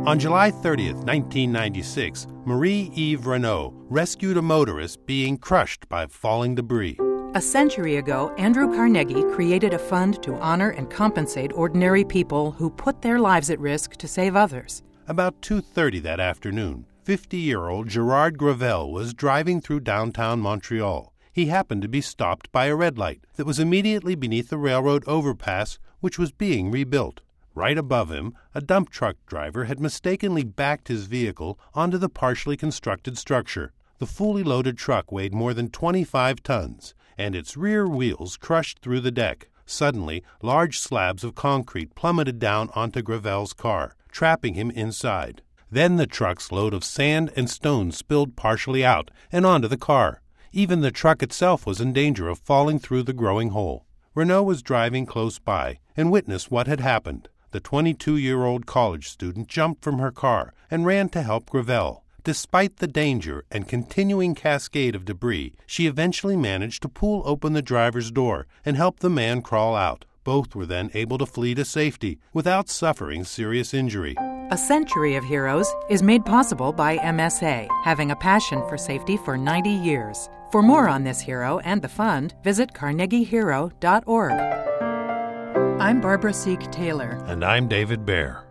On July 30th, 1996, Marie-Eve Renault rescued a motorist being crushed by falling debris. A century ago, Andrew Carnegie created a fund to honor and compensate ordinary people who put their lives at risk to save others. About 2:30 that afternoon, 50-year-old Gerard Gravel was driving through downtown Montreal. He happened to be stopped by a red light that was immediately beneath the railroad overpass, which was being rebuilt. Right above him, a dump truck driver had mistakenly backed his vehicle onto the partially constructed structure. The fully loaded truck weighed more than 25 tons, and its rear wheels crushed through the deck. Suddenly, large slabs of concrete plummeted down onto Gravel's car, trapping him inside. Then the truck's load of sand and stones spilled partially out and onto the car. Even the truck itself was in danger of falling through the growing hole. Renault was driving close by and witnessed what had happened. The 22-year-old college student jumped from her car and ran to help Gravel. Despite the danger and continuing cascade of debris, she eventually managed to pull open the driver's door and help the man crawl out. Both were then able to flee to safety without suffering serious injury. A Century of Heroes is made possible by MSA, having a passion for safety for 90 years. For more on this hero and the fund, visit carnegiehero.org. I'm Barbara Seek Taylor. And I'm David Baer.